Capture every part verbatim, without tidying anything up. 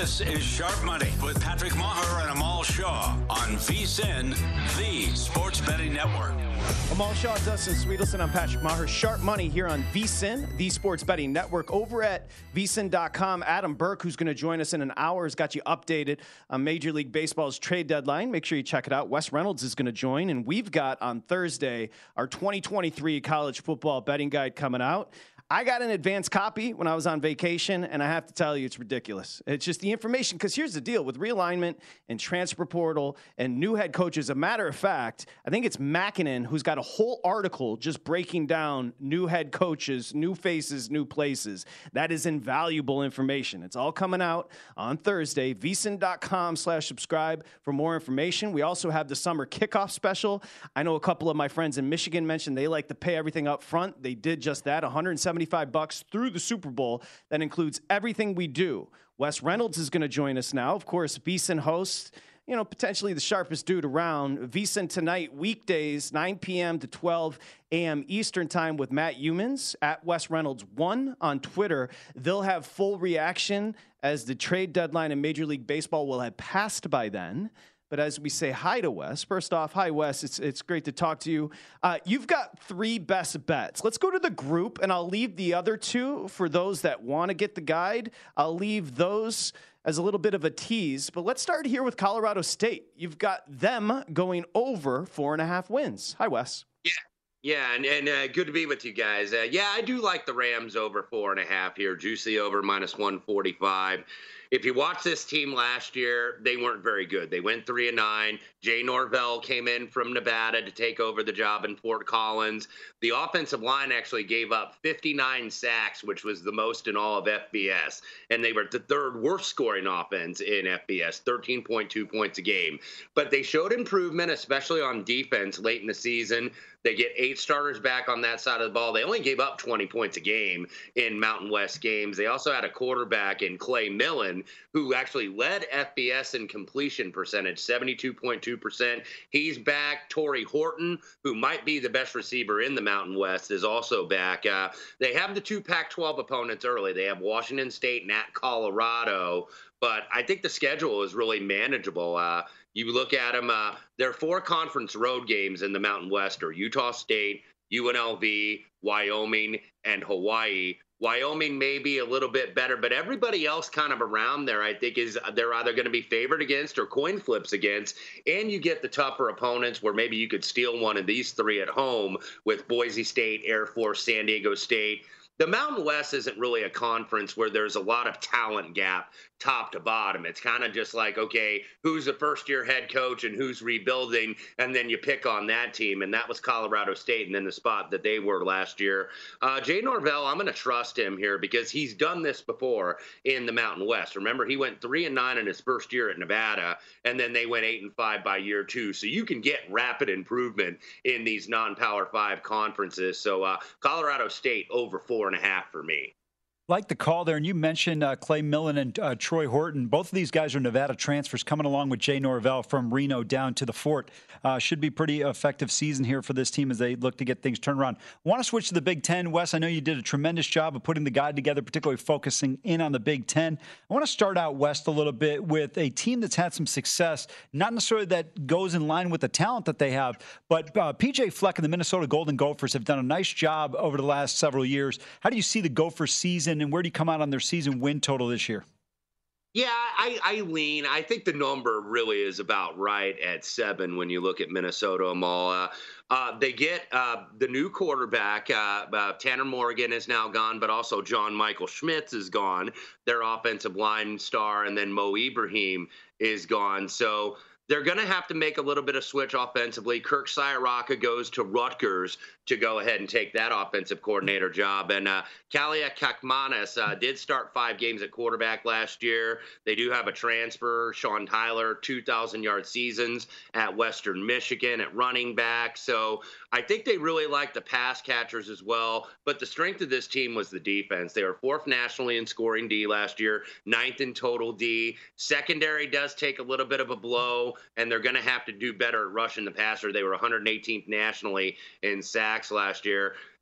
This is Sharp Money with Patrick Maher and Amal Shaw on VSiN, the Sports Betting Network. Amal Shaw, Dustin Sweetelson, I'm Patrick Maher. Sharp Money here on VSiN, the Sports Betting Network. Over at V S I N dot com, Adam Burke, who's going to join us in an hour, has got you updated on Major League Baseball's trade deadline. Make sure you check it out. Wes Reynolds is going to join, and we've got on Thursday our twenty twenty-three college football betting guide coming out. I got an advanced copy when I was on vacation, and I have to tell you, it's ridiculous. It's just the information, because here's the deal with realignment and transfer portal and new head coaches. A matter of fact, I think it's Mackinnon who's got a whole article just breaking down new head coaches, new faces, new places. That is invaluable information. It's all coming out on Thursday. V S I N dot com slash subscribe for more information. We also have the summer kickoff special. I know a couple of my friends in Michigan mentioned they like to pay everything up front. They did just that, one hundred seventy bucks through the Super Bowl. That includes everything we do. Wes Reynolds is going to join us now. Of course, V S I N host, you know, potentially the sharpest dude around. V S I N tonight, weekdays, nine p.m. to twelve a.m. Eastern time with Matt Humans at Wes Reynolds one on Twitter. They'll have full reaction as the trade deadline in Major League Baseball will have passed by then. But as we say hi to Wes, first off, hi, Wes. It's it's great to talk to you. Uh, you've got three best bets. Let's go to the group, and I'll leave the other two for those that want to get the guide. I'll leave those as a little bit of a tease. But let's start here with Colorado State. You've got them going over four and a half wins. Hi, Wes. Yeah. Yeah, and, and uh, good to be with you guys. Uh, yeah, I do like the Rams over four and a half here. Juicy over minus one forty-five. If you watch this team last year, they weren't very good. They went three and nine. Jay Norvell came in from Nevada to take over the job in Fort Collins. The offensive line actually gave up fifty-nine sacks, which was the most in all of F B S. And they were the third worst scoring offense in F B S, thirteen point two points a game. But they showed improvement, especially on defense late in the season. They get eight starters back on that side of the ball. They only gave up twenty points a game in Mountain West games. They also had a quarterback in Clay Millen, who actually led F B S in completion percentage, seventy-two point two percent. He's back. Torrey Horton, who might be the best receiver in the Mountain West, is also back. Uh, they have the two Pac twelve opponents early. They have Washington State and at Colorado. But I think the schedule is really manageable. Uh, you look at them, uh, there are four conference road games in the Mountain West are Utah State, U N L V, Wyoming, and Hawaii. Wyoming may be a little bit better, but everybody else kind of around there, I think, is they're either going to be favored against or coin flips against. And you get the tougher opponents where maybe you could steal one of these three at home with Boise State, Air Force, San Diego State. The Mountain West isn't really a conference where there's a lot of talent gap top to bottom. It's kind of just like, okay, who's the first-year head coach and who's rebuilding, and then you pick on that team, and that was Colorado State and then the spot that they were last year. Uh, Jay Norvell, I'm going to trust him here because he's done this before in the Mountain West. Remember, he went three and nine in his first year at Nevada, and then they went eight and five by year two. So you can get rapid improvement in these non-Power Five conferences. So uh, Colorado State over four and a half for me. Like the call there, and you mentioned uh, Clay Millen and uh, Troy Horton. Both of these guys are Nevada transfers coming along with Jay Norvell from Reno down to the Fort. Uh, should be pretty effective season here for this team as they look to get things turned around. I want to switch to the Big Ten. Wes, I know you did a tremendous job of putting the guide together, particularly focusing in on the Big Ten. I want to start out West a little bit with a team that's had some success, not necessarily that goes in line with the talent that they have, but uh, P J Fleck and the Minnesota Golden Gophers have done a nice job over the last several years. How do you see the Gophers season, and where do you come out on their season win total this year? Yeah, I, I lean. I think the number really is about right at seven when you look at Minnesota. Amal. Uh, uh, they get uh, the new quarterback. Uh, uh, Tanner Morgan is now gone, but also John Michael Schmitz is gone, their offensive line star, and then Mo Ibrahim is gone. So they're going to have to make a little bit of switch offensively. Kirk Ciarrocca goes to Rutgers to go ahead and take that offensive coordinator job. And uh, Kalia Kakmanis uh, did start five games at quarterback last year. They do have a transfer, Sean Tyler, two thousand yard seasons at Western Michigan at running back. So I think they really like the pass catchers as well. But the strength of this team was the defense. They were fourth nationally in scoring D last year, ninth in total D. Secondary does take a little bit of a blow, and they're going to have to do better at rushing the passer. They were one hundred eighteenth nationally in sacks last year.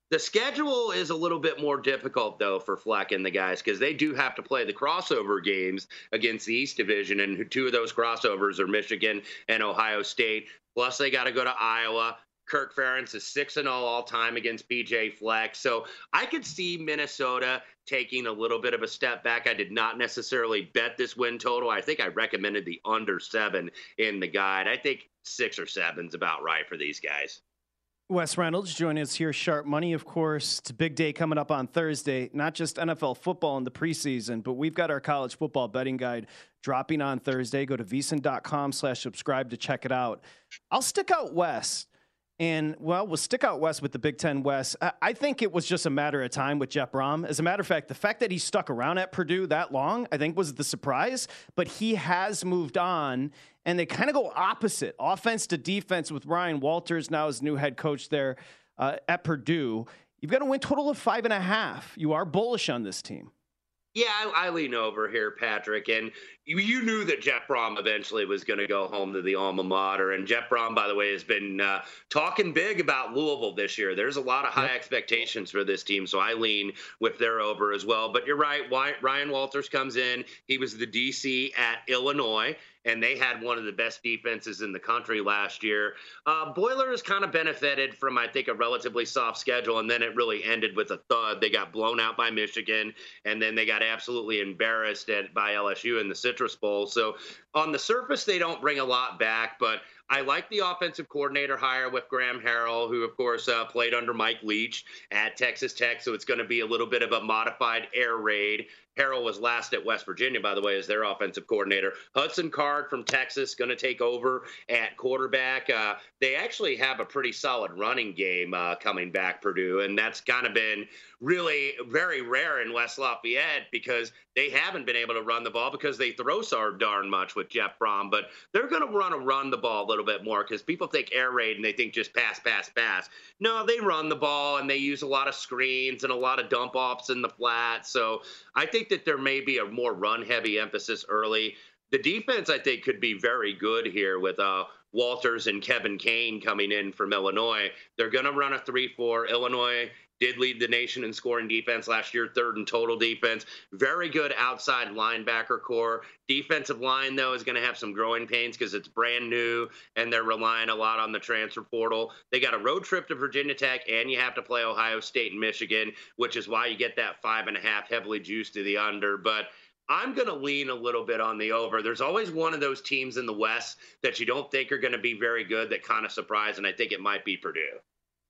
The schedule is a little bit more difficult, though, for Fleck and the guys, because they do have to play the crossover games against the East Division, and two of those crossovers are Michigan and Ohio State. Plus, they got to go to Iowa. Kirk Ferentz is six and oh all time against P J Fleck. So I could see Minnesota taking a little bit of a step back. I did not necessarily bet this win total. I think I recommended the under seven in the guide. I think six or seven's about right for these guys. Wes Reynolds joining us here, Sharp Money, of course. It's a big day coming up on Thursday, not just N F L football in the preseason, but we've got our college football betting guide dropping on Thursday. Go to vsin.com slash subscribe to check it out. I'll stick out Wes. And, well, we'll stick out west with the Big Ten West. I think it was just a matter of time with Jeff Brom. As a matter of fact, the fact that he stuck around at Purdue that long, I think, was the surprise. But he has moved on, and they kind of go opposite, offense to defense, with Ryan Walters now as new head coach there uh, at Purdue. You've got a win total of five and a half. You are bullish on this team. Yeah, I, I lean over here, Patrick, and you, you knew that Jeff Brom eventually was going to go home to the alma mater, and Jeff Brom, by the way, has been uh, talking big about Louisville this year. There's a lot of high yep. expectations for this team, so I lean with their over as well. But you're right, Ryan Walters comes in. He was the D C at Illinois, and they had one of the best defenses in the country last year. Uh, Boilers kind of benefited from, I think, a relatively soft schedule, and then it really ended with a thud. They got blown out by Michigan, and then they got absolutely embarrassed at, by L S U in the Citrus Bowl. So on the surface, they don't bring a lot back, but I like the offensive coordinator hire with Graham Harrell, who, of course, uh, played under Mike Leach at Texas Tech, so it's going to be a little bit of a modified air raid. Harrell was last at West Virginia, by the way, as their offensive coordinator. Hudson Card from Texas going to take over at quarterback. Uh, they actually have a pretty solid running game uh, coming back, Purdue, and that's kind of been really very rare in West Lafayette because they haven't been able to run the ball because they throw so darn much with Jeff Brom. But they're going to run to run the ball a little bit more because people think air raid and they think just pass, pass, pass. No, they run the ball and they use a lot of screens and a lot of dump offs in the flat. So I think that there may be a more run-heavy emphasis early. The defense, I think, could be very good here with uh, Walters and Kevin Kane coming in from Illinois. They're going to run a three four. Illinois did lead the nation in scoring defense last year, third in total defense. Very good outside linebacker core. Defensive line, though, is going to have some growing pains because it's brand new, and they're relying a lot on the transfer portal. They got a road trip to Virginia Tech, and you have to play Ohio State and Michigan, which is why you get that five and a half heavily juiced to the under. But I'm going to lean a little bit on the over. There's always one of those teams in the West that you don't think are going to be very good that kind of surprise, and I think it might be Purdue.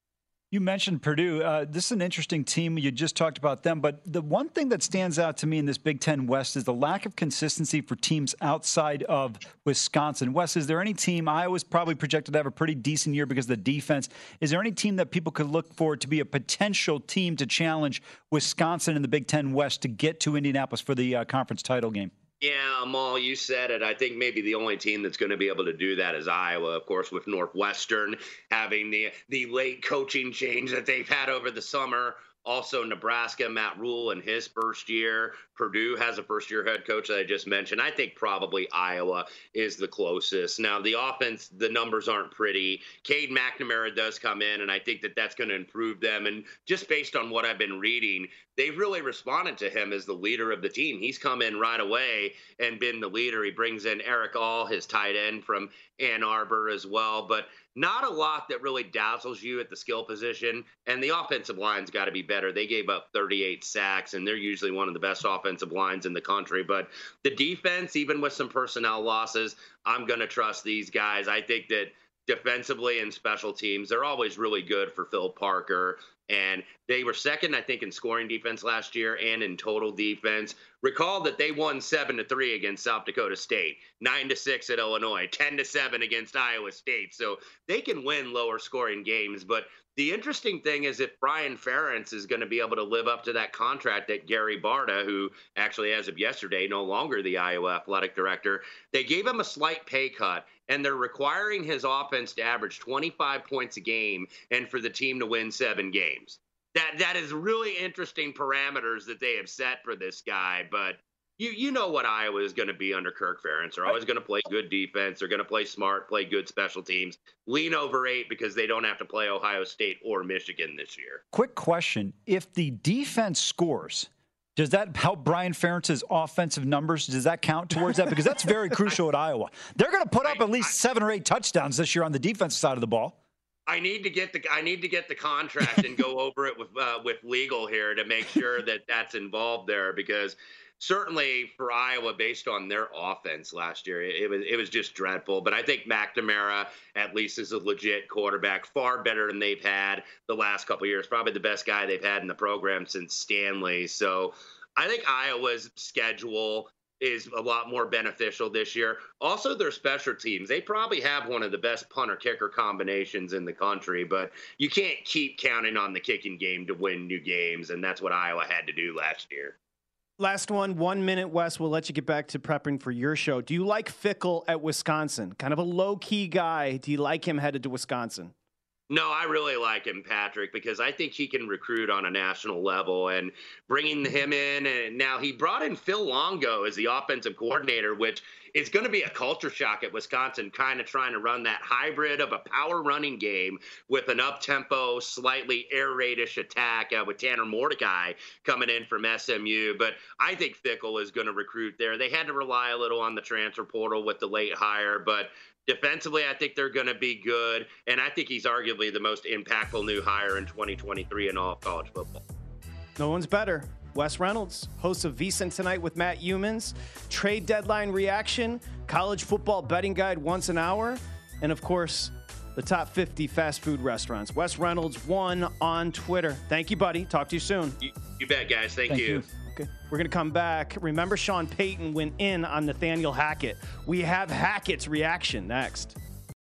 You mentioned Purdue. Uh, this is an interesting team. You just talked about them. But the one thing that stands out to me in this Big Ten West is the lack of consistency for teams outside of Wisconsin. Wes, is there any team? Iowa's probably projected to have a pretty decent year because of the defense. Is there any team that people could look for to be a potential team to challenge Wisconsin in the Big Ten West to get to Indianapolis for the uh, conference title game? Yeah, Amal, you said it. I think maybe the only team that's going to be able to do that is Iowa, of course, with Northwestern having the the late coaching change that they've had over the summer. Also, Nebraska, Matt Rule in his first year. Purdue has a first-year head coach that I just mentioned. I think probably Iowa is the closest. Now, the offense, the numbers aren't pretty. Cade McNamara does come in, and I think that that's going to improve them. And just based on what I've been reading, they've really responded to him as the leader of the team. He's come in right away and been the leader. He brings in Eric All, his tight end from Ann Arbor as well. But not a lot that really dazzles you at the skill position, and the offensive line's got to be better. They gave up thirty-eight sacks, and they're usually one of the best offensive lines in the country. But the defense, even with some personnel losses, I'm going to trust these guys. I think that defensively and special teams, they're always really good for Phil Parker. And they were second, I think, in scoring defense last year and in total defense. Recall that they won seven to three against South Dakota State, nine to six at Illinois, ten to seven against Iowa State. So they can win lower scoring games. But the interesting thing is if Brian Ferentz is going to be able to live up to that contract that Gary Barta, who actually as of yesterday, no longer the Iowa athletic director, they gave him a slight pay cut. And they're requiring his offense to average twenty-five points a game and for the team to win seven games. That that is really interesting parameters that they have set for this guy. But you you know what Iowa is going to be under Kirk Ferentz. They're always going to play good defense. They're going to play smart, play good special teams, lean over eight because they don't have to play Ohio State or Michigan this year. Quick question. If the defense scores, does that help Brian Ferentz's offensive numbers? Does that count towards that? Because that's very crucial at Iowa. They're going to put up I, at least I, seven or eight touchdowns this year on the defensive side of the ball. I need to get the I need to get the contract and go over it with uh, with legal here to make sure that that's involved there, because certainly for Iowa, based on their offense last year, it was it was just dreadful. But I think McNamara at least is a legit quarterback, far better than they've had the last couple of years. Probably the best guy they've had in the program since Stanley. So I think Iowa's schedule is a lot more beneficial this year. Also, their special teams. They probably have one of the best punter-kicker combinations in the country, but you can't keep counting on the kicking game to win new games, and that's what Iowa had to do last year. Last one, one minute, Wes. We'll let you get back to prepping for your show. Do you like Fickell at Wisconsin? Kind of a low-key guy. Do you like him headed to Wisconsin? No, I really like him, Patrick, because I think he can recruit on a national level, and bringing him in. And now he brought in Phil Longo as the offensive coordinator, which is going to be a culture shock at Wisconsin, kind of trying to run that hybrid of a power running game with an up-tempo, slightly air raid-ish attack uh, with Tanner Mordecai coming in from S M U. But I think Fickell is going to recruit there. They had to rely a little on the transfer portal with the late hire, but defensively, I think they're going to be good, and I think he's arguably the most impactful new hire in twenty twenty-three in all of college football. No one's better. Wes Reynolds, host of VSiN Tonight with Matt Youmans, trade deadline reaction, college football betting guide once an hour, and of course, the top fifty fast food restaurants. Wes Reynolds, one on Twitter. Thank you, buddy. Talk to you soon. You, you bet, guys. Thank, Thank you. you. Okay. We're going to come back. Remember, Sean Payton went in on Nathaniel Hackett. We have Hackett's reaction next.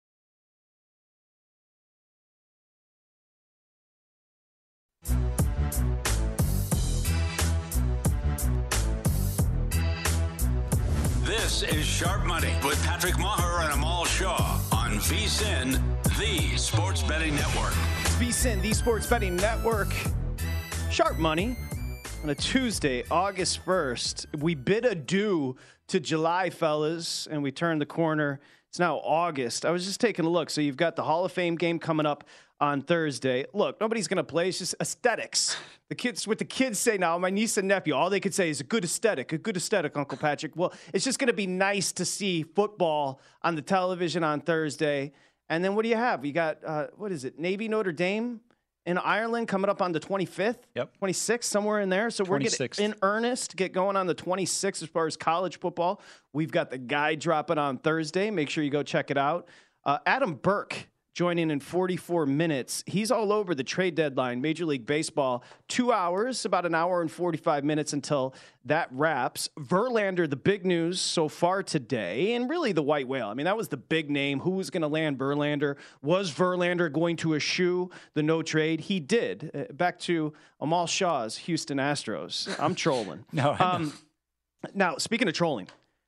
This is Sharp Money with Patrick Maher and Amal Shaw on VSiN, the Sports Betting Network. VSiN, the Sports Betting Network. Sharp Money. On a Tuesday, August first, we bid adieu to July, fellas, and we turned the corner. It's now August. I was just taking a look. So you've got the Hall of Fame game coming up on Thursday. Look, nobody's going to play. It's just aesthetics. The kids, what the kids say now, my niece and nephew, all they could say is a good aesthetic, a good aesthetic, Uncle Patrick. Well, it's just going to be nice to see football on the television on Thursday. And then what do you have? You got, uh, what is it, Navy Notre Dame? In Ireland, coming up on the twenty-fifth, yep, twenty-sixth, somewhere in there. So we're getting in earnest, get going on the twenty-sixth as far as college football. We've got the guide dropping on Thursday. Make sure you go check it out. Uh, Adam Burke joining in forty-four minutes. He's all over the trade deadline, Major League Baseball. Two hours, about an hour and forty-five minutes until that wraps. Verlander, the big news so far today, and really the white whale. I mean, that was the big name. Who was going to land Verlander? Was Verlander going to eschew the no trade? He did. Uh, back to Amal Shaw's Houston Astros. I'm trolling. no, um, now, speaking of trolling,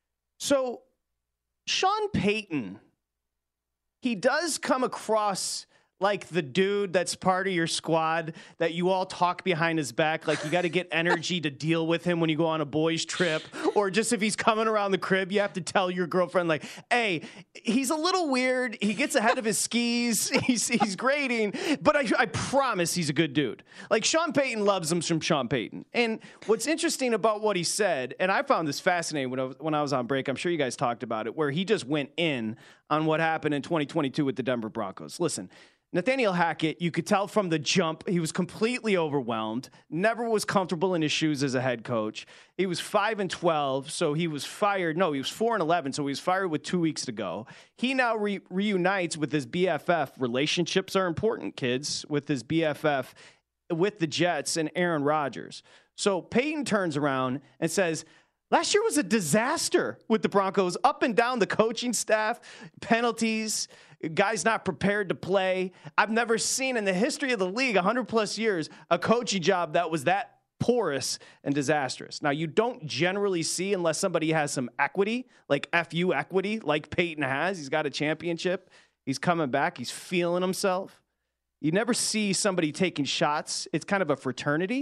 so Sean Payton, he does come across like the dude that's part of your squad that you all talk behind his back. Like you got to get energy to deal with him when you go on a boys trip, or just if he's coming around the crib, you have to tell your girlfriend like, hey, he's a little weird. He gets ahead of his skis. He's, he's grading, but I, I promise he's a good dude. Like Sean Payton loves him from Sean Payton. And what's interesting about what he said, and I found this fascinating when I was, when I was on break, I'm sure you guys talked about it, where he just went in on what happened in twenty twenty-two with the Denver Broncos. Listen, Nathaniel Hackett, you could tell from the jump, he was completely overwhelmed, never was comfortable in his shoes as a head coach. He was five and twelve, so he was fired. No, he was four and eleven, so he was fired with two weeks to go. He now re- reunites with his B F F. Relationships are important, kids, with his B F F, with the Jets and Aaron Rodgers. So Payton turns around and says, last year was a disaster with the Broncos, up and down the coaching staff, penalties, guys not prepared to play. I've never seen in the history of the league, one hundred plus years, a coaching job that was that porous and disastrous. Now, you don't generally see, unless somebody has some equity, like F U equity, like Peyton has. He's got a championship. He's coming back. He's feeling himself. You never see somebody taking shots. It's kind of a fraternity.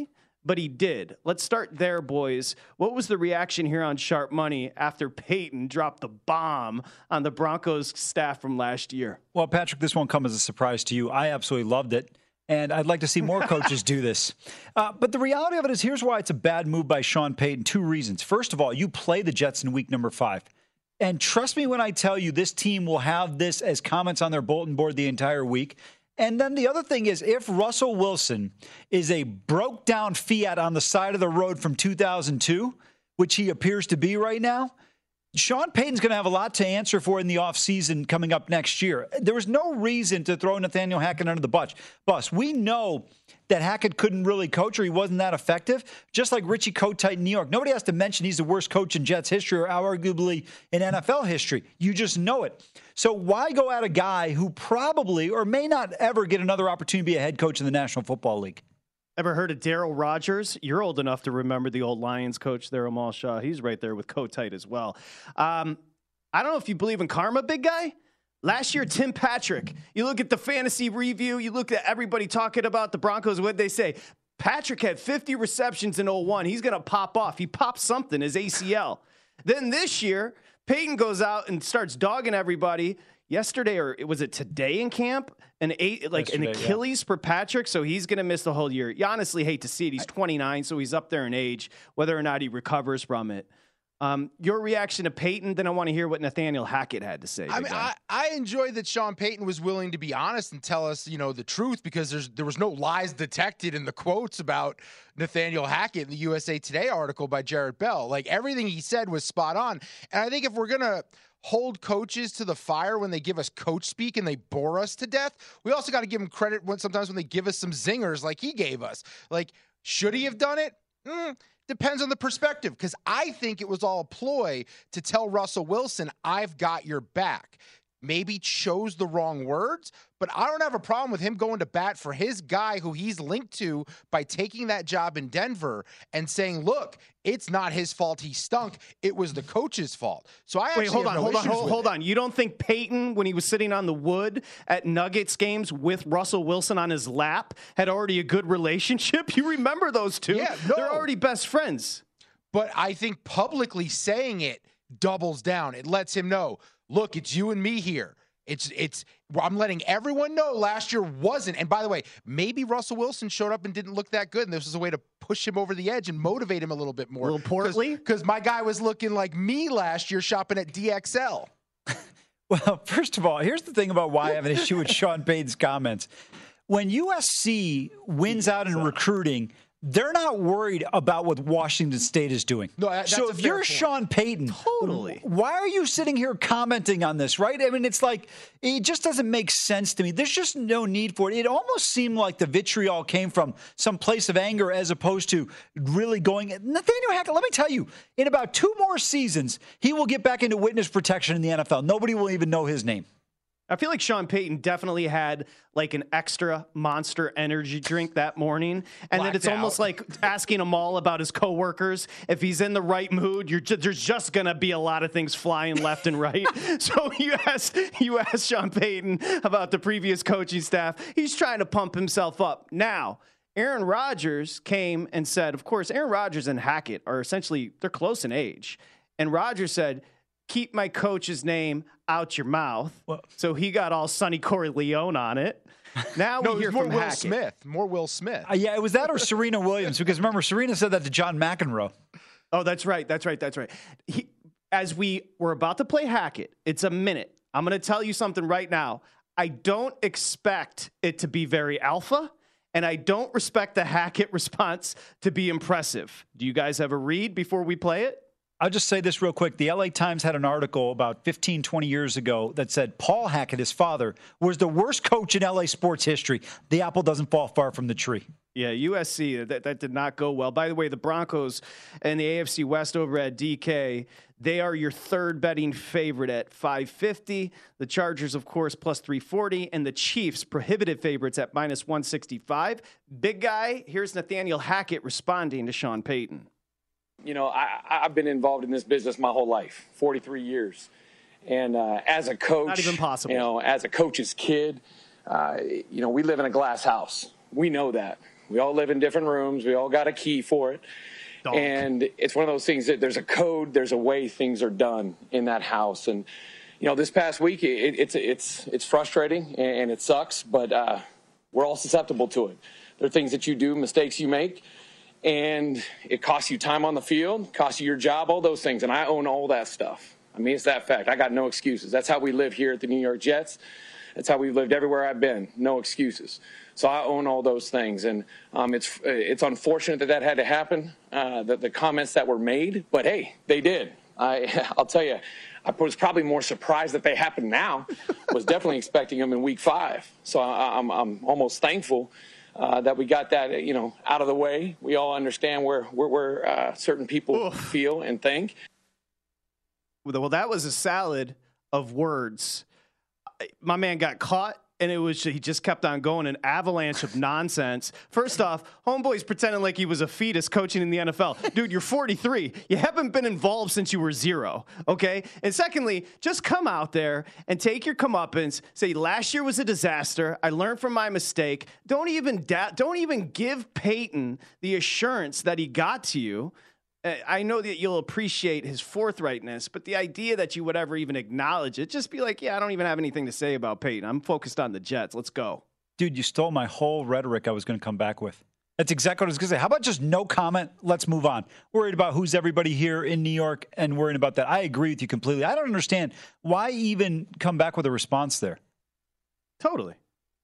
but he did. Let's start there, boys. What was the reaction here on Sharp Money after Peyton dropped the bomb on the Broncos staff from last year? Well, Patrick, this won't come as a surprise to you. I absolutely loved it. And I'd like to see more coaches do this. Uh, but the reality of it is, here's why it's a bad move by Sean Payton. Two reasons. First of all, you play the Jets in week number five. And trust me when I tell you, this team will have this as comments on their bulletin board the entire week. And then the other thing is, if Russell Wilson is a broke-down Fiat on the side of the road from two thousand two, which he appears to be right now, Sean Payton's going to have a lot to answer for in the offseason coming up next year. There was no reason to throw Nathaniel Hackett under the bus. Bus. We know that Hackett couldn't really coach, or he wasn't that effective, just like Richie Kotite in New York. Nobody has to mention he's the worst coach in Jets history or arguably in N F L history. You just know it. So why go at a guy who probably or may not ever get another opportunity to be a head coach in the National Football League? Ever heard of Darryl Rogers? You're old enough to remember the old Lions coach there, Amal Shaw. He's right there with Kotite as well. Um, I don't know if you believe in karma, big guy. Last year, Tim Patrick, you look at the fantasy review, you look at everybody talking about the Broncos, what'd they say? Patrick had fifty receptions in oh one. He's going to pop off. He popped something, his A C L. Then this year, Peyton goes out and starts dogging everybody. Yesterday, or was it today in camp? An eight, like Yesterday, an Achilles yeah. for Patrick, so he's going to miss the whole year. You honestly hate to see it. He's twenty-nine, so he's up there in age, whether or not he recovers from it. Um, your reaction to Peyton, then I want to hear what Nathaniel Hackett had to say. I mean, I, I enjoyed that Sean Payton was willing to be honest and tell us, you know, the truth, because there's there was no lies detected in the quotes about Nathaniel Hackett in the U S A Today article by Jarrett Bell. Like, everything he said was spot on. And I think if we're going to hold coaches to the fire when they give us coach speak and they bore us to death, we also got to give them credit when sometimes when they give us some zingers like he gave us. Like, should he have done it? Mm, depends on the perspective, because I think it was all a ploy to tell Russell Wilson, I've got your back. Maybe chose the wrong words, but I don't have a problem with him going to bat for his guy who he's linked to by taking that job in Denver and saying, look, it's not his fault he stunk. It was the coach's fault. So I actually Wait, hold have on, no hold on, hold, hold it. on. You don't think Peyton, when he was sitting on the wood at Nuggets games with Russell Wilson on his lap, had already a good relationship? You remember those two? Yeah, no. They're already best friends. But I think publicly saying it doubles down. It lets him know, look, it's you and me here. It's it's. I'm letting everyone know last year wasn't. And by the way, maybe Russell Wilson showed up and didn't look that good, and this was a way to push him over the edge and motivate him a little bit more. A little portly? Because my guy was looking like me last year shopping at D X L. Well, first of all, here's the thing about why I have an issue with Sean Payton's comments. When U S C wins out in recruiting, they're not worried about what Washington State is doing. No, that's so a if fair you're point. Sean Payton, Totally. why are you sitting here commenting on this, right? I mean, it's like, it just doesn't make sense to me. There's just no need for it. It almost seemed like the vitriol came from some place of anger as opposed to really going. Nathaniel Hackett, let me tell you, in about two more seasons, he will get back into witness protection in the N F L. Nobody will even know his name. I feel like Sean Payton definitely had like an extra Monster energy drink that morning. And Blacked then it's out. almost like asking him all about his coworkers. If he's in the right mood, you're ju- there's just going to be a lot of things flying left and right. So you asked, you asked Sean Payton about the previous coaching staff. He's trying to pump himself up. Now, Aaron Rodgers came and said, of course, Aaron Rodgers and Hackett are essentially, they're close in age. And Rodgers said, keep my coach's name out your mouth. Well, so he got all Sonny Corleone on it. Now no, we hear more from Will Hackett. Smith. More Will Smith. Uh, yeah, it was that or Serena Williams, because remember, Serena said that to John McEnroe. Oh, that's right. That's right. That's right. He, as we were about to play Hackett, it's a minute. I'm going to tell you something right now. I don't expect it to be very alpha, and I don't respect the Hackett response to be impressive. Do you guys have a read before we play it? I'll just say this real quick. The L A Times had an article about fifteen, twenty years ago that said Paul Hackett, his father, was the worst coach in L A sports history. The apple doesn't fall far from the tree. Yeah, U S C, that, that did not go well. By the way, the Broncos and the A F C West over at D K, they are your third betting favorite at five fifty. The Chargers, of course, plus three forty. And the Chiefs, prohibitive favorites at minus one sixty-five. Big guy, here's Nathaniel Hackett responding to Sean Payton. You know, I, I've been involved in this business my whole life, forty-three years. And uh, as a coach, Not even possible. you know, as a coach's kid, uh, you know, we live in a glass house. We know that. We all live in different rooms. We all got a key for it. Dog. And it's one of those things that there's a code, there's a way things are done in that house. And, you know, this past week, it, it's it's it's frustrating and it sucks, but uh, we're all susceptible to it. There are things that you do, mistakes you make, and it costs you time on the field, costs you your job, all those things. And I own all that stuff. I mean, it's that fact. I got no excuses. That's how we live here at the New York Jets. That's how we've lived everywhere I've been. No excuses. So I own all those things. And um, it's it's unfortunate that that had to happen, uh, the, the comments that were made. But, hey, they did. I, I'll tell you, I was probably more surprised that they happened now. Was definitely expecting them in week five. So I, I'm, I'm almost thankful uh, that we got that, you know, out of the way. We all understand where, where, where uh, certain people Oof. feel and think. Well, that was a salad of words. My man got caught, and it was he just kept on going, an avalanche of nonsense. First off, homeboy's pretending like he was a fetus coaching in the N F L. Dude, you're forty-three. You haven't been involved since you were zero, okay? And secondly, just come out there and take your comeuppance. Say, last year was a disaster. I learned from my mistake. Don't even da- don't even give Peyton the assurance that he got to you. I know that you'll appreciate his forthrightness, but the idea that you would ever even acknowledge it, just be like, yeah, I don't even have anything to say about Peyton. I'm focused on the Jets. Let's go. Dude, you stole my whole rhetoric I was going to come back with. That's exactly what I was going to say. How about just no comment? Let's move on. Worried about who's everybody here in New York and worrying about that. I agree with you completely. I don't understand. Why even come back with a response there? Totally.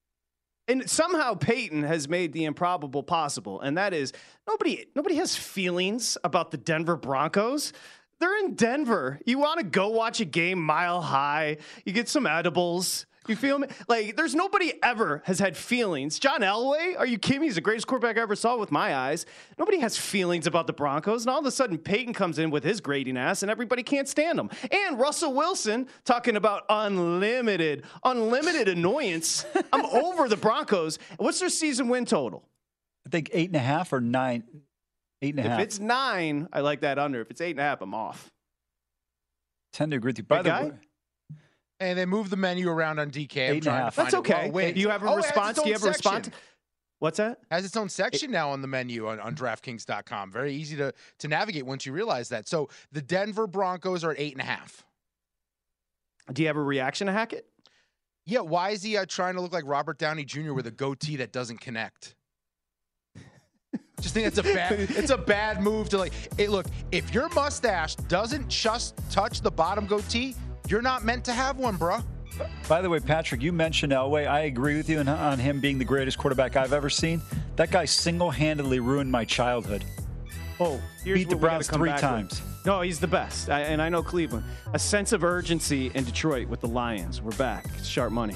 And somehow Peyton has made the improbable possible, and that is nobody nobody has feelings about the Denver Broncos. They're in Denver. You want to go watch a game mile high. You get some edibles. You feel me? Like, there's nobody ever has had feelings. John Elway, are you kidding me? He's the greatest quarterback I ever saw with my eyes. Nobody has feelings about the Broncos. And all of a sudden, Peyton comes in with his grating ass, and everybody can't stand him. And Russell Wilson talking about unlimited, unlimited annoyance. I'm over the Broncos. What's their season win total? I think eight and a half or nine. Eight and a half. If it's nine, I like that under. If it's eight and a half, I'm off. Tend to agree with you. By Big the guy? way. And they move the menu around on D K. I'm Eight and a trying half. to find That's it. okay. Well, Do you have a oh, response? Do you have a response? section. What's that? Has its own section now on the menu on, on DraftKings dot com. Very easy to, to navigate once you realize that. So the Denver Broncos are at eight and a half. Do you have a reaction to Hackett? Yeah, why is he uh, trying to look like Robert Downey Junior with a goatee that doesn't connect? Just think it's a bad it's a bad move to like, hey, look, if your mustache doesn't just touch the bottom goatee, you're not meant to have one, bro. By the way, Patrick, you mentioned Elway. I agree with you on, on him being the greatest quarterback I've ever seen. That guy single-handedly ruined my childhood. Oh, here's Beat the what we gotta Browns come three back times. with. No, he's the best. I, and I know Cleveland. A sense of urgency in Detroit with the Lions. We're back. It's Sharp Money.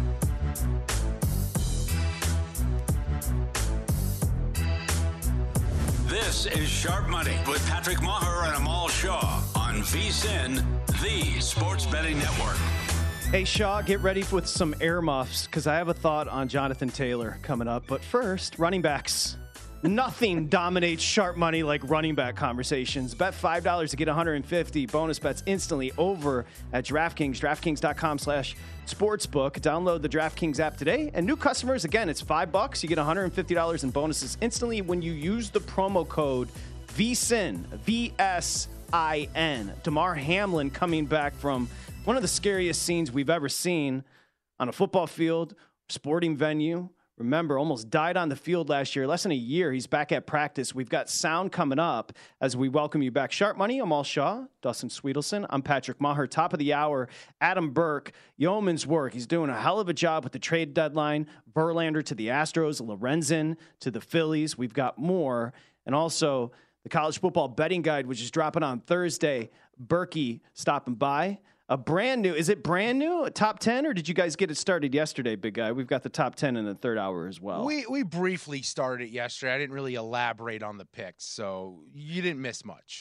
This is Sharp Money with Patrick Maher and Amal Shaw on VSiN, the Sports Betting Network. Hey, Shaw, get ready with some earmuffs because I have a thought on Jonathan Taylor coming up. But first, running backs. Nothing dominates Sharp Money like running back conversations. Bet five dollars to get one hundred fifty bonus bets instantly over at DraftKings, DraftKings.com slash sportsbook. Download the DraftKings app today. And new customers, again, it's five bucks. You get one hundred fifty dollars in bonuses instantly when you use the promo code VSIN, V S I N. Damar Hamlin coming back from one of the scariest scenes we've ever seen on a football field, sporting venue. Remember, almost died on the field last year. Less than a year, he's back at practice. We've got sound coming up as we welcome you back. Sharp Money, Amal Shaw, Dustin Sweetelson. I'm Patrick Maher. Top of the hour, Adam Burke, yeoman's work. He's doing a hell of a job with the trade deadline. Verlander to the Astros, Lorenzen to the Phillies. We've got more. And also the college football betting guide, which is dropping on Thursday. Berkey stopping by. A brand new, is it brand new? A top ten, or did you guys get it started yesterday, big guy? We've got the top ten in the third hour as well. We we briefly started it yesterday. I didn't really elaborate on the picks, so you didn't miss much.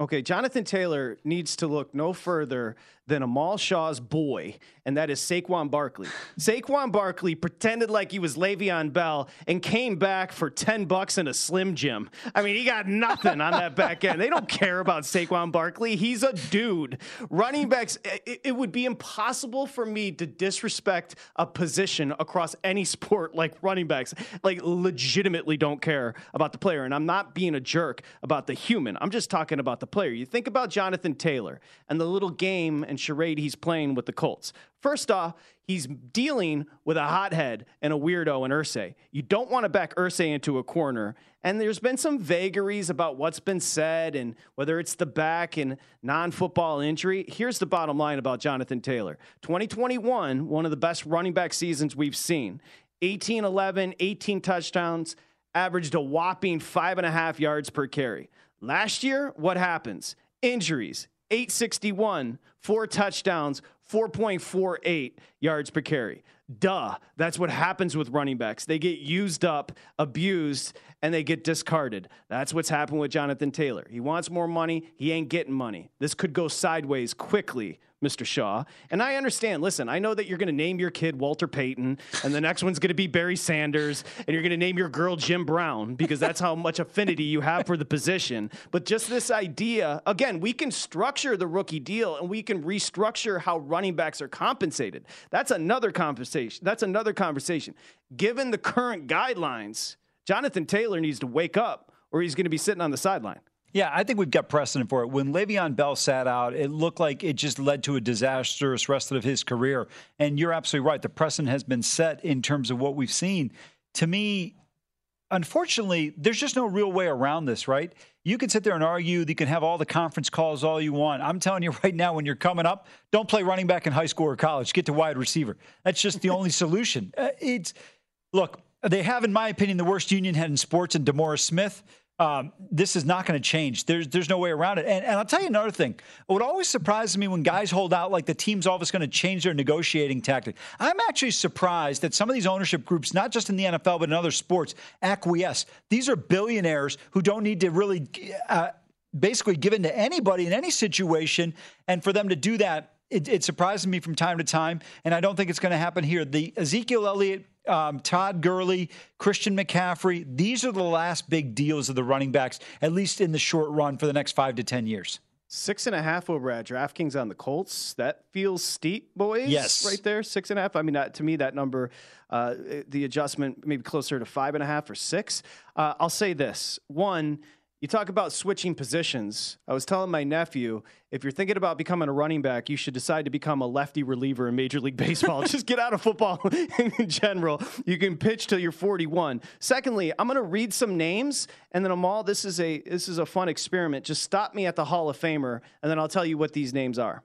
Okay, Jonathan Taylor needs to look no further than Amal Shaw's boy, and that is Saquon Barkley. Saquon Barkley pretended like he was Le'Veon Bell and came back for ten bucks in a Slim Jim. I mean, he got nothing on that back end. They don't care about Saquon Barkley. He's a dude. Running backs, it, it would be impossible for me to disrespect a position across any sport like running backs. Like, legitimately don't care about the player, and I'm not being a jerk about the human. I'm just talking about the player. You think about Jonathan Taylor and the little game and charade he's playing with the Colts. First off, he's dealing with a hothead and a weirdo in Irsay. You don't want to back Irsay into a corner. And there's been some vagaries about what's been said and whether it's the back and non-football injury. Here's the bottom line about Jonathan Taylor. twenty twenty-one, one of the best running back seasons we've seen. eighteen eleven, eighteen touchdowns, averaged a whopping five and a half yards per carry. Last year, what happens? Injuries, eight sixty-one, four touchdowns, four point four eight yards per carry. Duh. That's what happens with running backs. They get used up, abused, and they get discarded. That's what's happened with Jonathan Taylor. He wants more money. He ain't getting money. This could go sideways quickly, Mister Shaw. And I understand. Listen, I know that you're going to name your kid Walter Payton, and the next one's going to be Barry Sanders, and you're going to name your girl Jim Brown, because that's how much affinity you have for the position. But just this idea, again, we can structure the rookie deal, and we can restructure how running backs are compensated. That's another conversation. That's another conversation. Given the current guidelines, Jonathan Taylor needs to wake up, or he's going to be sitting on the sideline. Yeah, I think we've got precedent for it. When Le'Veon Bell sat out, it looked like it just led to a disastrous rest of his career. And you're absolutely right. The precedent has been set in terms of what we've seen. To me, unfortunately, there's just no real way around this, right? You can sit there and argue. You can have all the conference calls all you want. I'm telling you right now, when you're coming up, don't play running back in high school or college. Get to wide receiver. That's just the only solution. Uh, it's look, they have, in my opinion, the worst union head in sports in DeMaurice Smith. Um, this is not going to change. There's there's no way around it. And, and I'll tell you another thing. What always surprises me when guys hold out like the team's always going to change their negotiating tactic. I'm actually surprised that some of these ownership groups, not just in the N F L but in other sports, acquiesce. These are billionaires who don't need to really uh, basically give in to anybody in any situation. And for them to do that, it, it surprises me from time to time. And I don't think it's going to happen here. The Ezekiel Elliott, Um, Todd Gurley, Christian McCaffrey, these are the last big deals of the running backs, at least in the short run for the next five to ten years. Six and a half over at DraftKings on the Colts. That feels steep, boys. Yes. Right there, six and a half. I mean, that, to me, that number, uh, the adjustment maybe closer to five and a half or six. Uh, I'll say this. One, you talk about switching positions. I was telling my nephew, if you're thinking about becoming a running back, you should decide to become a lefty reliever in Major League Baseball. Just get out of football in general. You can pitch till you're forty-one. Secondly, I'm going to read some names, and then Amal, this is a this is a fun experiment. Just stop me at the Hall of Famer, and then I'll tell you what these names are.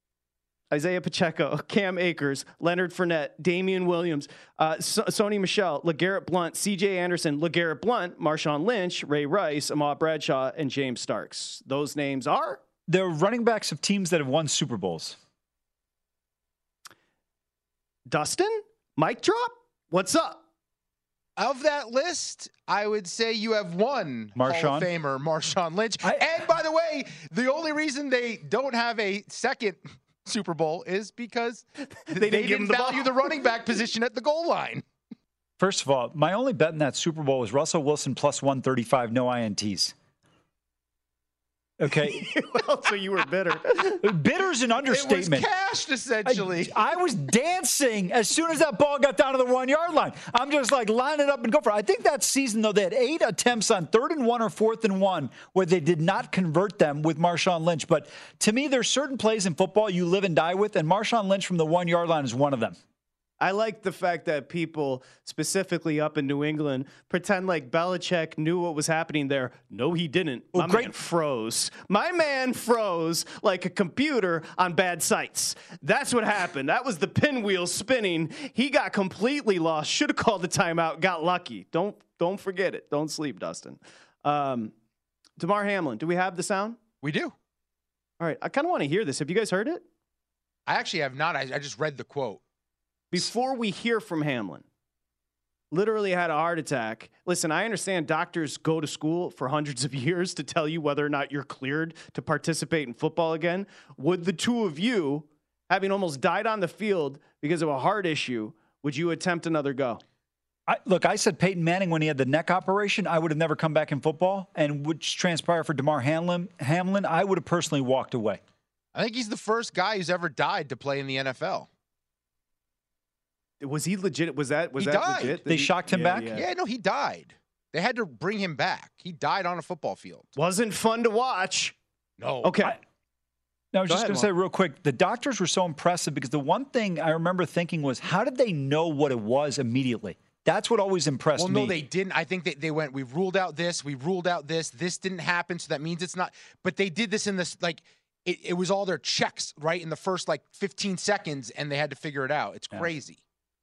Isaiah Pacheco, Cam Akers, Leonard Fournette, Damian Williams, uh, so- Sony Michel, LeGarrette Blount, C J Anderson, LeGarrette Blount, Marshawn Lynch, Ray Rice, Ahmad Bradshaw, and James Starks. Those names are? They're running backs of teams that have won Super Bowls. Dustin? Mic drop? What's up? Of that list, I would say you have one Marshawn. Hall of Famer, Marshawn Lynch. I- and by the way, the only reason they don't have a second Super Bowl is because they, didn't they give didn't him the value ball. the running back position at the goal line. First of all, my only bet in that Super Bowl was Russell Wilson plus one thirty-five, no I N Ts. Okay. Well, so you were bitter. Bitter's an understatement. It was cashed, essentially. I, I was dancing as soon as that ball got down to the one-yard line. I'm just like, line it up and go for it. I think that season, though, they had eight attempts on third and one or fourth and one where they did not convert them with Marshawn Lynch. But to me, there's certain plays in football you live and die with, and Marshawn Lynch from the one-yard line is one of them. I like the fact that people, specifically up in New England, pretend like Belichick knew what was happening there. No, he didn't. Well, My great. man froze. My man froze like a computer on bad sites. That's what happened. That was the pinwheel spinning. He got completely lost. Should have called the timeout. Got lucky. Don't don't forget it. Don't sleep, Dustin. Um, Damar Hamlin, do we have the sound? We do. All right. I kind of want to hear this. Have you guys heard it? I actually have not. I, I just read the quote. Before we hear from Hamlin, literally had a heart attack. Listen, I understand doctors go to school for hundreds of years to tell you whether or not you're cleared to participate in football again. Would the two of you, having almost died on the field because of a heart issue, would you attempt another go? I, look, I said Peyton Manning when he had the neck operation, I would have never come back in football. And which transpired for Damar Hamlin, Hamlin, I would have personally walked away. I think he's the first guy who's ever died to play in the N F L. Was he legit? Was that was he that died. legit? They he, shocked him yeah, back? Yeah. Yeah, no, he died. They had to bring him back. He died on a football field. Wasn't fun to watch. No. Okay. I, no, I was Go just ahead, going to say real quick, the doctors were so impressive because the one thing I remember thinking was, how did they know what it was immediately? That's what always impressed well, me. no, they didn't. I think they, they went, we ruled out this, we ruled out this, this didn't happen, so that means it's not. But they did this in this, like, it, it was all their checks, right, in the first, like, fifteen seconds, and they had to figure it out. It's Yeah. crazy.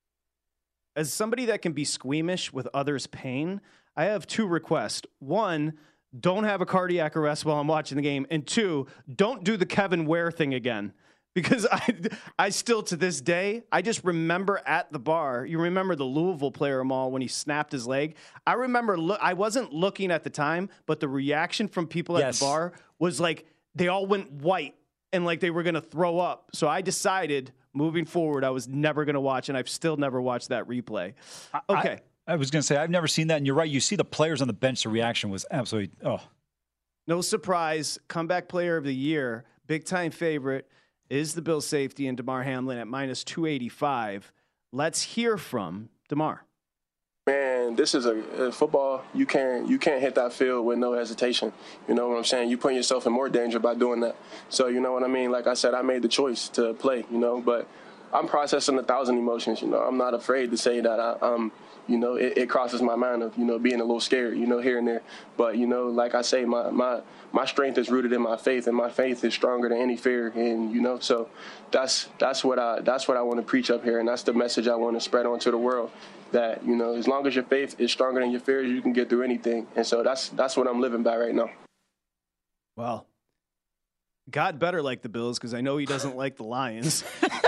As somebody that can be squeamish with others' pain, I have two requests. One, don't have a cardiac arrest while I'm watching the game. And two, don't do the Kevin Ware thing again. Because I, I still, to this day, I just remember at the bar, you remember the Louisville player, Amal, when he snapped his leg? I remember, look, I wasn't looking at the time, but the reaction from people at Yes. the bar was like, they all went white and like they were going to throw up. So I decided, moving forward, I was never going to watch, and I've still never watched that replay. Okay. I, I was going to say, I've never seen that, and you're right. You see the players on the bench, the reaction was absolutely, oh. No surprise, comeback player of the year, big-time favorite, is the Bills safety and Damar Hamlin at minus two eighty-five. Let's hear from Damar. Man, this is a, a football. You can't you can't hit that field with no hesitation. You know what I'm saying? You put yourself in more danger by doing that. So you know what I mean? Like I said, I made the choice to play, you know, but I'm processing a thousand emotions, you know. I'm not afraid to say that I um you know, it, it crosses my mind of, you know, being a little scared, you know, here and there. But, you know, like I say, my, my, my strength is rooted in my faith, and my faith is stronger than any fear. And, you know, so that's that's what I that's what I want to preach up here, and that's the message I want to spread onto the world, that, you know, as long as your faith is stronger than your fears, you can get through anything. And so that's that's what I'm living by right now. Well, God better like the Bills, because I know he doesn't like the Lions.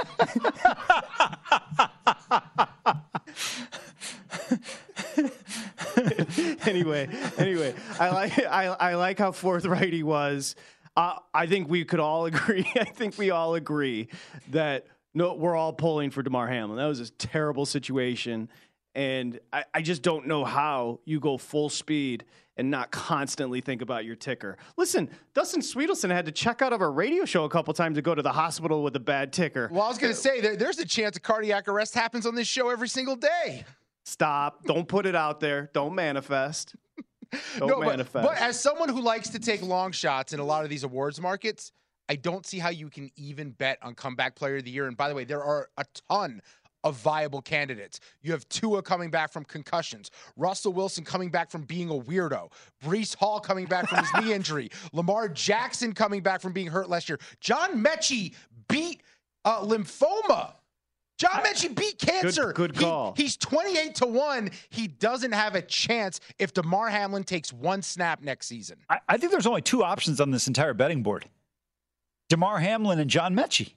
anyway, anyway, I like I, I like how forthright he was. Uh, I think we could all agree. I think we all agree that no, we're all pulling for Damar Hamlin. That was a terrible situation, and I, I just don't know how you go full speed and not constantly think about your ticker. Listen, Dustin Sweetelson had to check out of our radio show a couple times to go to the hospital with a bad ticker. Well, I was going to say, there, there's a chance a cardiac arrest happens on this show every single day. Stop. Don't put it out there. Don't manifest. Don't no, manifest. But, but as someone who likes to take long shots in a lot of these awards markets, I don't see how you can even bet on comeback player of the year. And by the way, there are a ton of viable candidates. You have Tua coming back from concussions, Russell Wilson coming back from being a weirdo, Breece Hall coming back from his knee injury, Lamar Jackson coming back from being hurt last year. John Mechie beat uh, lymphoma. John Mechie beat cancer. Good, good call. He, he's twenty-eight to one. He doesn't have a chance if Damar Hamlin takes one snap next season. I, I think there's only two options on this entire betting board. Damar Hamlin and John Mechie.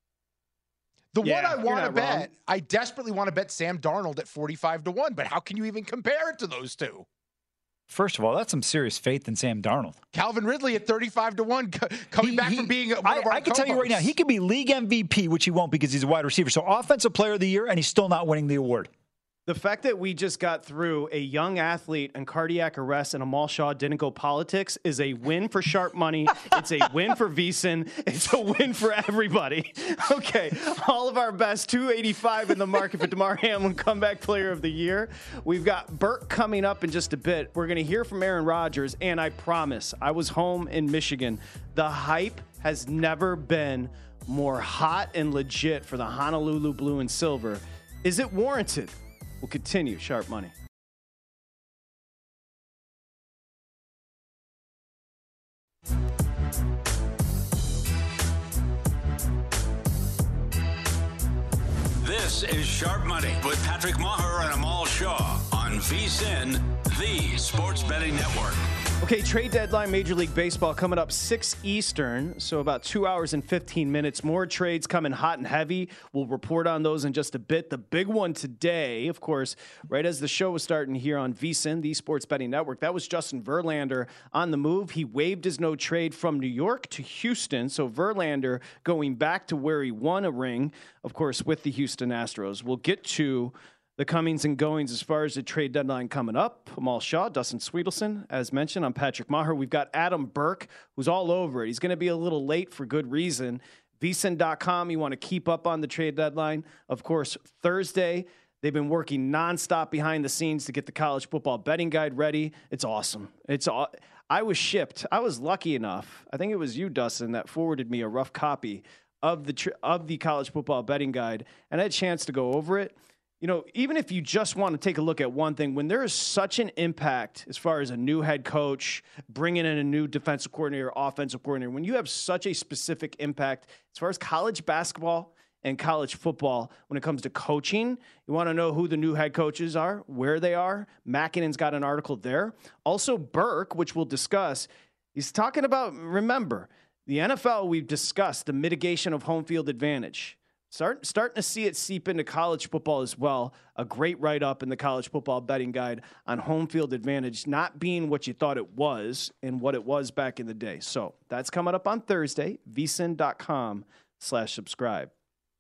The Yeah, one I you're want to not bet, wrong. I desperately want to bet Sam Darnold at forty-five to one, but how can you even compare it to those two? First of all, that's some serious faith in Sam Darnold. Calvin Ridley at thirty-five to one, coming He- back he- from being one I, of our I can tell you right now, co-hosts. he could be league M V P, which he won't because he's a wide receiver. So offensive player of the year, and he's still not winning the award. The fact that we just got through a young athlete and cardiac arrest and Amal Shaw didn't go politics is a win for Sharp Money. It's a win for VSiN. It's a win for everybody. Okay, all of our best, two eighty-five in the market for Damar Hamlin, comeback player of the year. We've got Burt coming up in just a bit. We're going to hear from Aaron Rodgers, and I promise, I was home in Michigan. The hype has never been more hot and legit for the Honolulu Blue and Silver. Is it warranted? We'll continue Sharp Money. This is Sharp Money with Patrick Maher and Amal Shaw on VSiN, the Sports Betting Network. Okay, trade deadline, Major League Baseball coming up six Eastern, so about two hours and fifteen minutes. More trades coming hot and heavy. We'll report on those in just a bit. The big one today, of course, right as the show was starting here on VSiN, the Sports Betting Network, that was Justin Verlander on the move. He waived his no trade from New York to Houston, so Verlander going back to where he won a ring, of course, with the Houston Astros. We'll get to the comings and goings as far as the trade deadline coming up. Amal Shaw, Dustin Sweetelson, as mentioned. I'm Patrick Maher. We've got Adam Burke, who's all over it. He's going to be a little late for good reason. V S I N dot com, you want to keep up on the trade deadline. Of course, Thursday, they've been working nonstop behind the scenes to get the college football betting guide ready. It's awesome. It's all, I was shipped. I was lucky enough. I think it was you, Dustin, that forwarded me a rough copy of the tr- of the college football betting guide, and I had a chance to go over it. You know, even if you just want to take a look at one thing, when there is such an impact as far as a new head coach, bringing in a new defensive coordinator, offensive coordinator, when you have such a specific impact as far as college basketball and college football, when it comes to coaching, you want to know who the new head coaches are, where they are. Makinen's got an article there. Also, Burke, which we'll discuss, he's talking about, remember, the N F L, we've discussed the mitigation of home field advantage. Start, starting to see it seep into college football as well. A great write-up in the college football betting guide on home field advantage not being what you thought it was and what it was back in the day. So that's coming up on Thursday, V S I N dot com slash subscribe.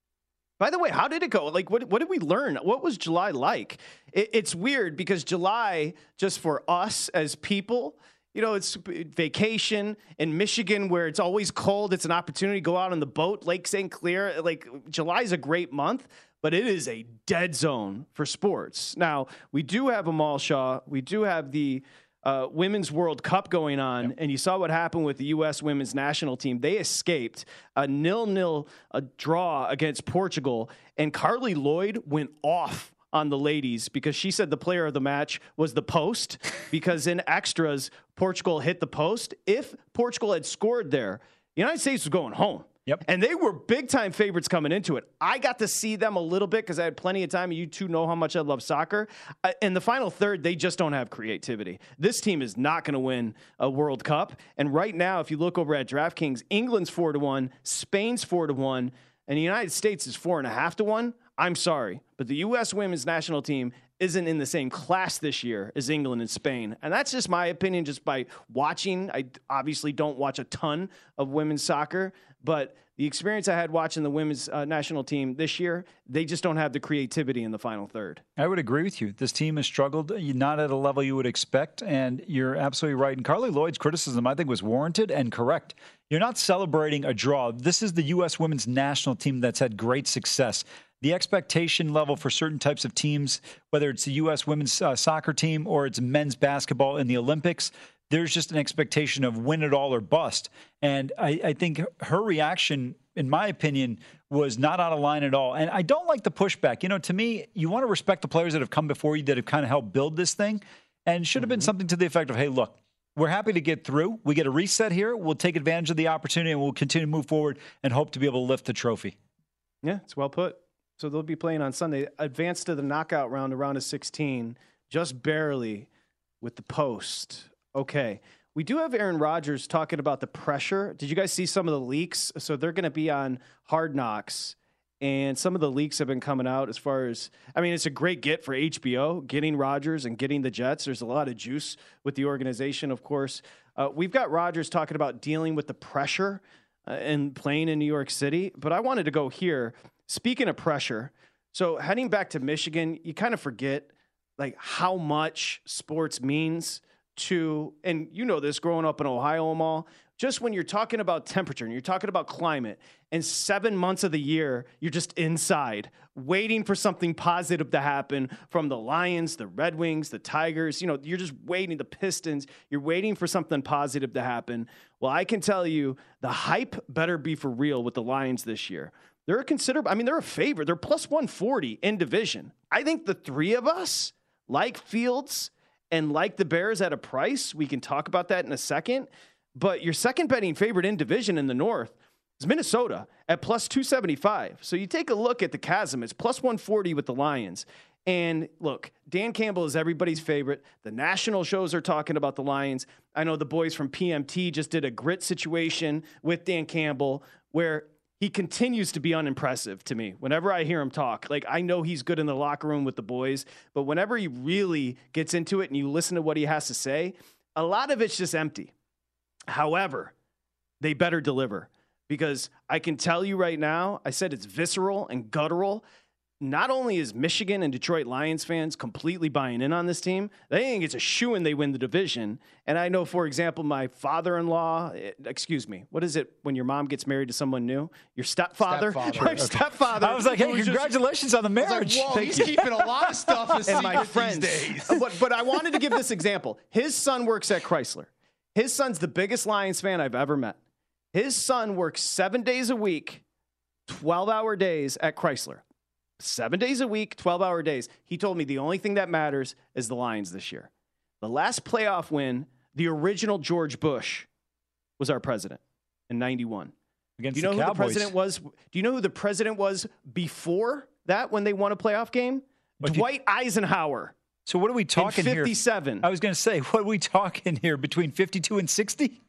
By the way, how did it go? Like, what, what did we learn? What was July like? It, it's weird because July, just for us as people, you know, it's vacation in Michigan where it's always cold. It's an opportunity to go out on the boat, Lake Saint Clair. Like, July is a great month, but it is a dead zone for sports. Now, we do have Amal Shaw. We do have the uh, Women's World Cup going on, yep. And you saw what happened with the U S women's national team. They escaped a nil-nil a draw against Portugal, and Carly Lloyd went off on the ladies because she said the player of the match was the post because in extras, Portugal hit the post. If Portugal had scored there, the United States was going home. Yep. And they were big-time favorites coming into it. I got to see them a little bit because I had plenty of time. You two know how much I love soccer. Uh, in the final third, they just don't have creativity. This team is not going to win a World Cup. And right now, if you look over at DraftKings, England's four to one, Spain's four to one, and the United States is four and a half to one. I'm sorry, but the U S women's national team isn't in the same class this year as England and Spain. And that's just my opinion just by watching. I obviously don't watch a ton of women's soccer, but the experience I had watching the women's uh, national team this year, they just don't have the creativity in the final third. I would agree with you. This team has struggled, not at a level you would expect, and you're absolutely right. And Carly Lloyd's criticism, I think, was warranted and correct. You're not celebrating a draw. This is the U S women's national team that's had great success. The expectation level for certain types of teams, whether it's the U S women's uh, soccer team or it's men's basketball in the Olympics, there's just an expectation of win it all or bust. And I, I think her reaction, in my opinion, was not out of line at all. And I don't like the pushback. You know, to me, you want to respect the players that have come before you that have kind of helped build this thing. And should have been mm-hmm. something to the effect of, hey, look, we're happy to get through. We get a reset here. We'll take advantage of the opportunity and we'll continue to move forward and hope to be able to lift the trophy. Yeah, it's well put. So they'll be playing on Sunday. Advanced to the knockout round, a round of sixteen, just barely with the post. Okay. We do have Aaron Rodgers talking about the pressure. Did you guys see some of the leaks? So they're going to be on Hard Knocks, and some of the leaks have been coming out as far as, I mean, it's a great get for H B O, getting Rodgers and getting the Jets. There's a lot of juice with the organization, of course. Uh, we've got Rodgers talking about dealing with the pressure uh, and playing in New York City, but I wanted to go here. Speaking of pressure, so heading back to Michigan, you kind of forget like how much sports means to, and you know this growing up in Ohio, Amal, just when you're talking about temperature and you're talking about climate and seven months of the year, you're just inside waiting for something positive to happen from the Lions, the Red Wings, the Tigers. You know, you're just waiting, the Pistons, you're waiting for something positive to happen. Well, I can tell you the hype better be for real with the Lions this year. They're a considerable, I mean, they're a favorite. They're plus one forty in division. I think the three of us, like Fields and like the Bears at a price, we can talk about that in a second. But your second betting favorite in division in the North is Minnesota at plus two seventy-five. So you take a look at the chasm. It's plus one forty with the Lions. And look, Dan Campbell is everybody's favorite. The national shows are talking about the Lions. I know the boys from P M T just did a grit situation with Dan Campbell where he continues to be unimpressive to me. Whenever I hear him talk, like I know he's good in the locker room with the boys, but whenever he really gets into it and you listen to what he has to say, a lot of it's just empty. However, they better deliver because I can tell you right now, I said it's visceral and guttural. Not only is Michigan and Detroit Lions fans completely buying in on this team, they think it's a shoo-in they win the division. And I know, for example, my father-in-law, excuse me, what is it when your mom gets married to someone new? Your stepfather? Stepfather. My Okay. stepfather. I was like, hey, congratulations on the I was marriage. like, whoa, Thank he's you. keeping a lot of stuff a And my secret friends. these days. but, but I wanted to give this example. His son works at Chrysler. His son's the biggest Lions fan I've ever met. His son works seven days a week, twelve-hour days at Chrysler. Seven days a week, twelve-hour days. He told me the only thing that matters is the Lions this year. The last playoff win, the original George Bush was our president in ninety-one. Against Do you know the who Cowboys. the president was? Do you know who the president was before that when they won a playoff game? But you- Dwight Eisenhower. So what are we talking in here? fifty-seven. I was going to say, what are we talking here between fifty-two and sixty?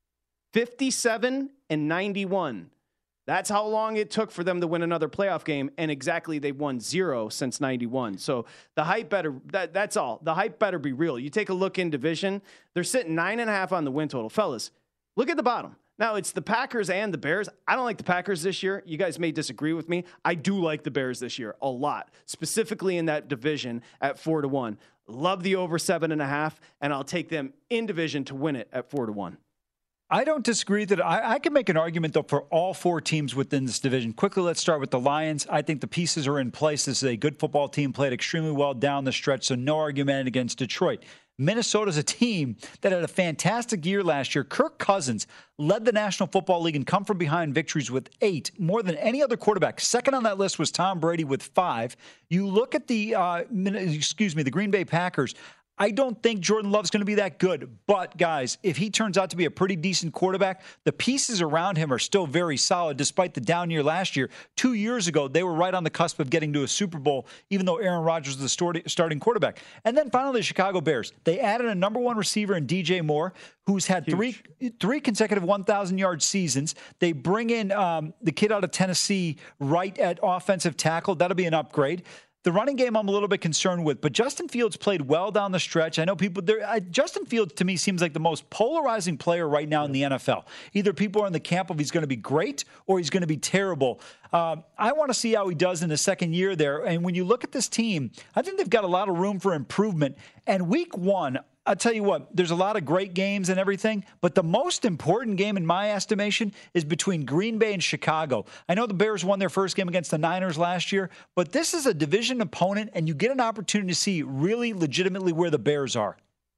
fifty-seven and ninety-one. That's how long it took for them to win another playoff game, and exactly they won zero since ninety-one. So the hype better, that, that's all. The hype better be real. You take a look in division, they're sitting nine and a half on the win total. Fellas, look at the bottom. Now, it's the Packers and the Bears. I don't like the Packers this year. You guys may disagree with me. I do like the Bears this year a lot, specifically in that division at four to one. Love the over seven and a half, and I'll take them in division to win it at four to one. I don't disagree that I, I can make an argument, though, for all four teams within this division. Quickly, let's start with the Lions. I think the pieces are in place. This is a good football team, played extremely well down the stretch, so no argument against Detroit. Minnesota's a team that had a fantastic year last year. Kirk Cousins led the National Football League in come-from-behind victories with eight, more than any other quarterback. Second on that list was Tom Brady with five. You look at the, uh, excuse me, the Green Bay Packers. I don't think Jordan Love's going to be that good. But, guys, if he turns out to be a pretty decent quarterback, the pieces around him are still very solid despite the down year last year. Two years ago, they were right on the cusp of getting to a Super Bowl, even though Aaron Rodgers was the starting quarterback. And then finally, the Chicago Bears. They added a number one receiver in D J Moore, who's had three three consecutive one thousand-yard seasons. They bring in um, the kid out of Tennessee right at offensive tackle. That'll be an upgrade. The running game I'm a little bit concerned with, but Justin Fields played well down the stretch. I know people there. Uh, Justin Fields, to me, seems like the most polarizing player right now in the N F L. Either people are in the camp of he's going to be great or he's going to be terrible. Um, I want to see how he does in his second year there. And when you look at this team, I think they've got a lot of room for improvement. And week one, I'll tell you what, there's a lot of great games and everything, but the most important game in my estimation is between Green Bay and Chicago. I know the Bears won their first game against the Niners last year, but this is a division opponent, and you get an opportunity to see really legitimately where the Bears are.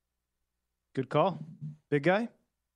Good call. Big guy?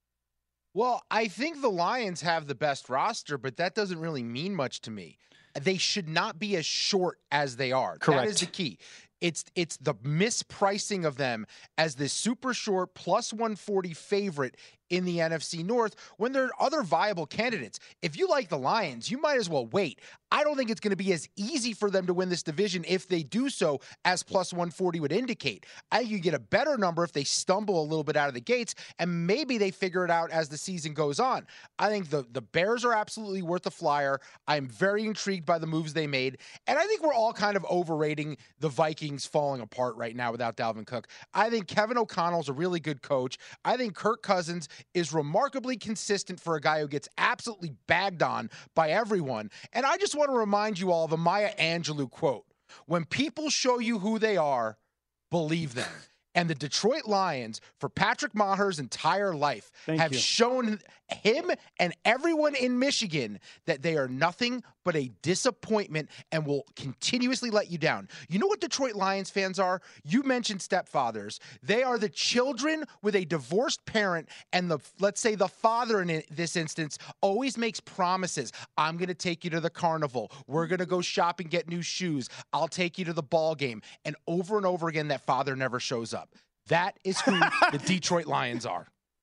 Well, I think the Lions have the best roster, but that doesn't really mean much to me. They should not be as short as they are. Correct. That is the key. It's it's the mispricing of them as this super short plus one forty favorite in the N F C North when there are other viable candidates. If you like the Lions, you might as well wait. I don't think it's going to be as easy for them to win this division if they do so as plus one forty would indicate. I think you get a better number if they stumble a little bit out of the gates and maybe they figure it out as the season goes on. I think the, the Bears are absolutely worth a flyer. I'm very intrigued by the moves they made. And I think we're all kind of overrating the Vikings falling apart right now without Dalvin Cook. I think Kevin O'Connell's a really good coach. I think Kirk Cousins is remarkably consistent for a guy who gets absolutely bagged on by everyone. And I just want to remind you all the Maya Angelou quote. When people show you who they are, believe them. And the Detroit Lions, for Patrick Maher's entire life, Thank have you. shown him and everyone in Michigan that they are nothing but a disappointment and will continuously let you down. You know what Detroit Lions fans are? You mentioned stepfathers. They are the children with a divorced parent, and the let's say the father in this instance always makes promises. I'm going to take you to the carnival. We're going to go shop and get new shoes. I'll take you to the ball game. And over and over again, that father never shows up. That is who the Detroit Lions are.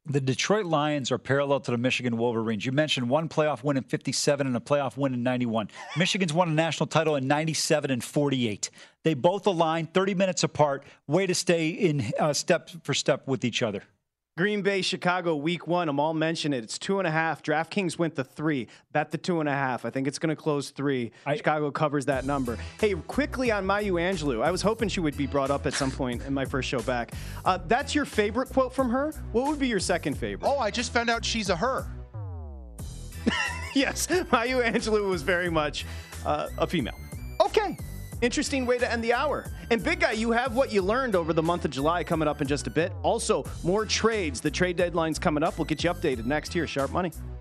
The Detroit Lions are parallel to the Michigan Wolverines. You mentioned one playoff win in fifty-seven and a playoff win in ninety-one. Michigan's won a national title in ninety-seven and forty-eight. They both align thirty minutes apart. Way to stay in uh, step for step with each other. Green Bay, Chicago, week one. Amal mentioned it. It's two and a half. DraftKings went to three. Bet the two and a half. I think it's going to close three. I, Chicago covers that number. Hey, quickly on Mayu Angelou. I was hoping she would be brought up at some point in my first show back. Uh, that's your favorite quote from her? What would be your second favorite? Oh, I just found out she's a her. Yes, Mayu Angelou was very much uh, a female. Okay. Interesting way to end the hour. And Big Guy, you have what you learned over the month of July coming up in just a bit. Also, more trades. The trade deadline's coming up. We'll get you updated next here. Sharp Money.